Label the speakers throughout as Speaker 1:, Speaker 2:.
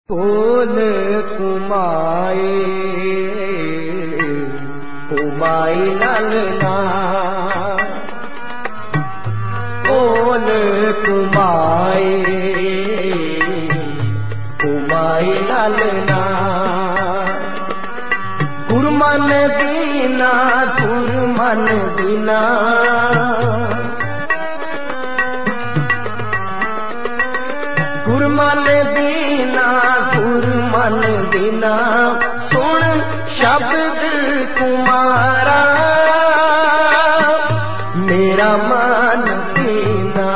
Speaker 1: कोल कुमाए कुमाई ललना कोल कुमाए कुमाई ललना गुरमन दीना गुरमन दीना गुरमन दीना गुरमन दीना सुन शब्द कुमारा मेरा मन दीना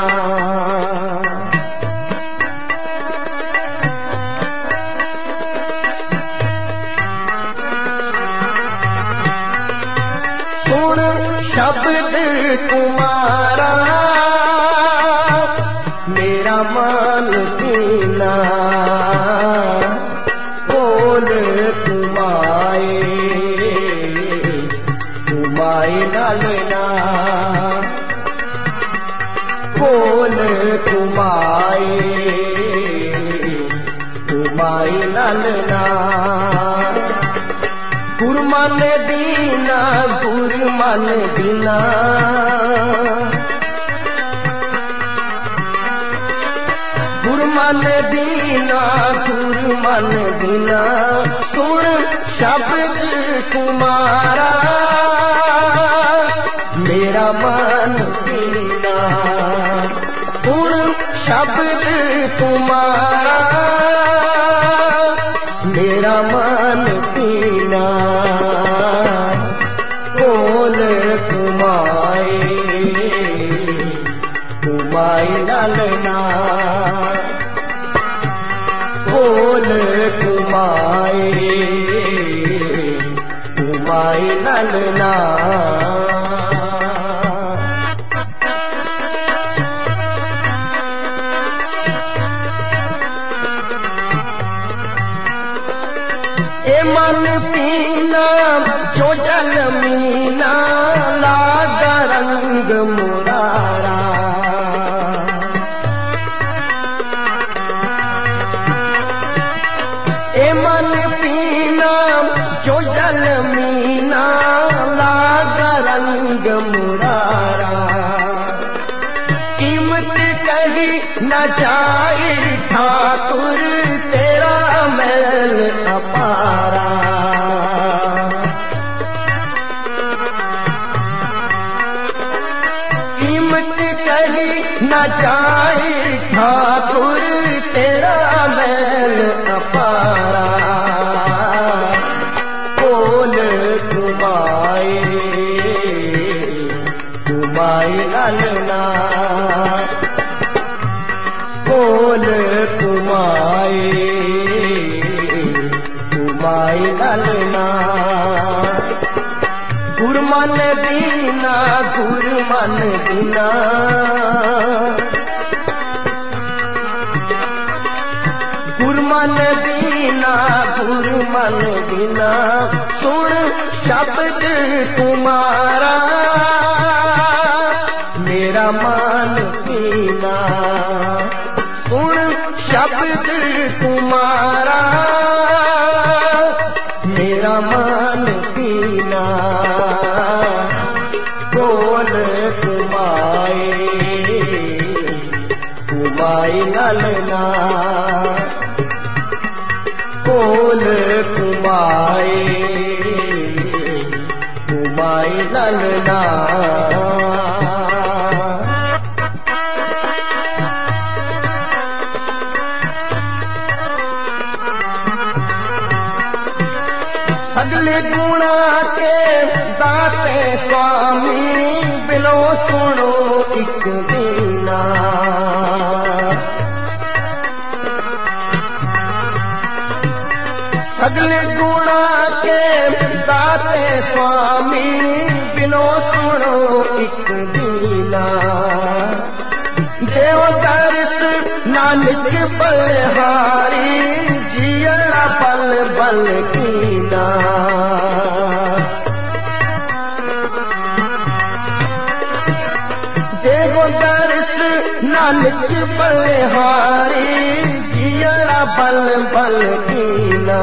Speaker 1: सुन शब्द कुमारा मेरा मन दीना कोल कुमाए कुमाई ललना कोल कुमाए कुमाई ललना गुरमन दीना गुरमन दीना गुरमन दीना गुरमन दीना सुन शब्द कुमारा मेरा मन दीना सुन शब्द कुमारा मेरा मन दीना कोल कुमाए कुमाई ललना कोल कुमाए कुमाई ललना ए मन पीना जो जल मीना लागा रंग मुरारा मन पीना जो जल मीना लागा रंग मुरारा कीमत कही न जाए ठाकुर तेरा मैल अपारा कीमत कही न जाए ठाकुर तेरा मैल अपारा कोल कुमाए कुमाई ललना कोल कुमाए कुमाई ललना गुरमन दीना गुरमन दीना गुरमन दीना गुरमन दीना सुन शब्द कुमारा मेरा मन दीना सुन शब्द कुमारा मेरा मन दीना कोल कुमाए कुमाई ललना कोल कुमाए कुमाई ललना सगले गुणा के दाते स्वामी बिलो सुनो एक दीना सगले गुणा के दाते स्वामी बिलो सुनो एक दीना देव दर्श नानक बलहारी जिया पल बल कीना देव दर्श नानक बलहारी जिया बल बल कीना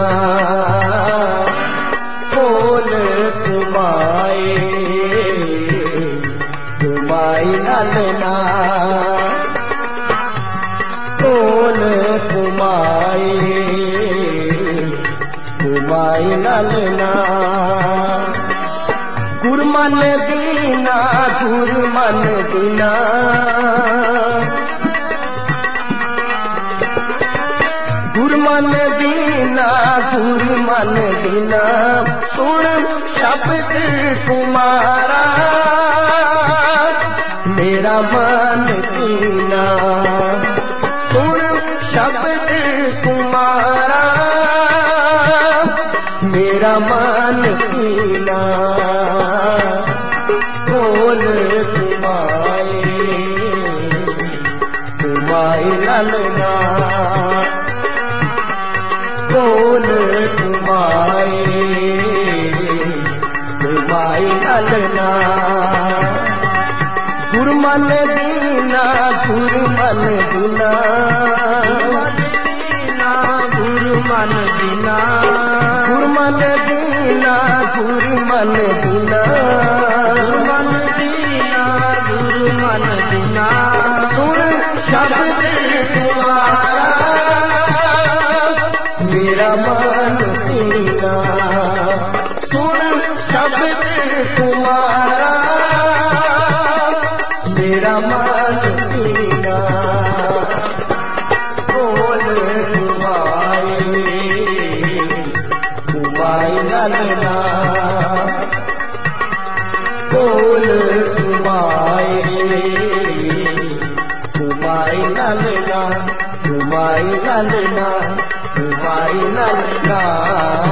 Speaker 1: कोल कुमाए कुमाई नलना कोल कुमाए कुमाई नलना गुरमन दीना गुरमन दीना गुरमन दीना गुरमन दीना सुन शब्द तुम्हारा मेरा मन दीना सुन शब्द तुम्हारा मेरा मन दीना बोल तुम्हारे तुम्हारे ललना बोल तुम्हारे तुम्हारे ललना गुरमन दीना गुरमन दीना गुरमन दीना गुरमन दीना गुरमन दीना गुरमन दीना गुरमन दीना सुन शब्द तुम्हारा मेरा मन दीना सुन शब्द तुम्हारा मेरा मन दीना बोल तुम्हारे ललना बोल तुम्हारे ललना तुम्हारे ललना तुम्हारे ललना